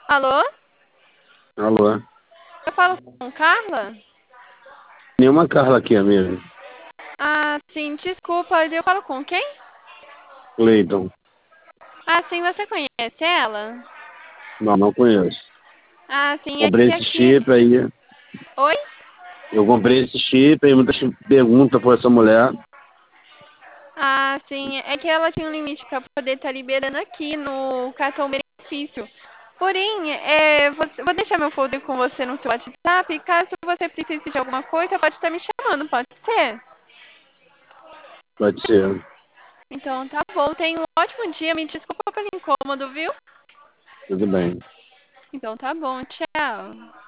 Alô? Alô? Eu falo com Carla? Nenhuma Carla aqui, amigo. Ah, sim, desculpa, eu falo com quem? Cleiton. Ah, sim, você conhece ela? Não, não conheço. Ah, sim, é Comprei que esse aqui... chip aí. Oi? Eu comprei esse chip aí, muita gente pergunta por essa mulher. Ah, sim, é que ela tinha um limite para poder estar liberando aqui no cartão benefício. Porém, vou deixar meu folder com você no seu WhatsApp e caso você precise de alguma coisa, pode estar me chamando, pode ser? Pode ser. Então tá bom, tenha um ótimo dia, me desculpa pelo incômodo, viu? Tudo bem. Então tá bom, tchau.